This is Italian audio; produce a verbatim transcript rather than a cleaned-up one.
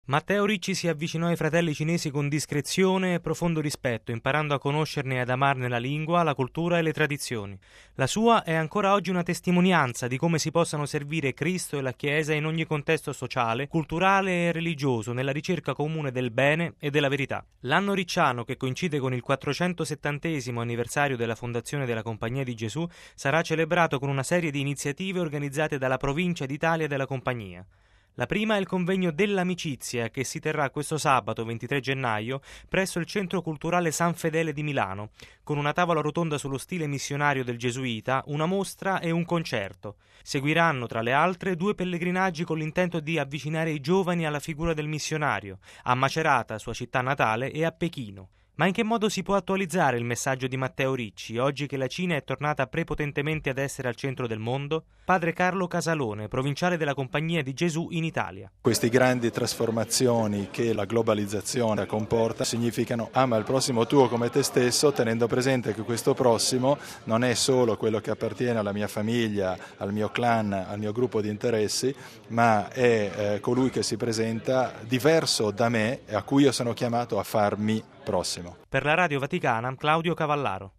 Matteo Ricci si avvicinò ai fratelli cinesi con discrezione e profondo rispetto, imparando a conoscerne e ad amarne la lingua, la cultura e le tradizioni. La sua è ancora oggi una testimonianza di come si possano servire Cristo e la Chiesa in ogni contesto sociale, culturale e religioso, nella ricerca comune del bene e della verità. L'anno ricciano, che coincide con il quattrocentosettantesimo anniversario della fondazione della Compagnia di Gesù, sarà celebrato con una serie di iniziative organizzate dalla Provincia d'Italia della Compagnia. La prima è il convegno dell'amicizia, che si terrà questo sabato ventitré gennaio presso il Centro Culturale San Fedele di Milano, con una tavola rotonda sullo stile missionario del gesuita, una mostra e un concerto. Seguiranno, tra le altre, due pellegrinaggi con l'intento di avvicinare i giovani alla figura del missionario, a Macerata, sua città natale, e a Pechino. Ma in che modo si può attualizzare il messaggio di Matteo Ricci, oggi che la Cina è tornata prepotentemente ad essere al centro del mondo? Padre Carlo Casalone, provinciale della Compagnia di Gesù in Italia. Queste grandi trasformazioni che la globalizzazione comporta significano ama il prossimo tuo come te stesso, tenendo presente che questo prossimo non è solo quello che appartiene alla mia famiglia, al mio clan, al mio gruppo di interessi, ma è eh, colui che si presenta diverso da me e a cui io sono chiamato a farmi prossimo. Per la Radio Vaticana, Claudio Cavallaro.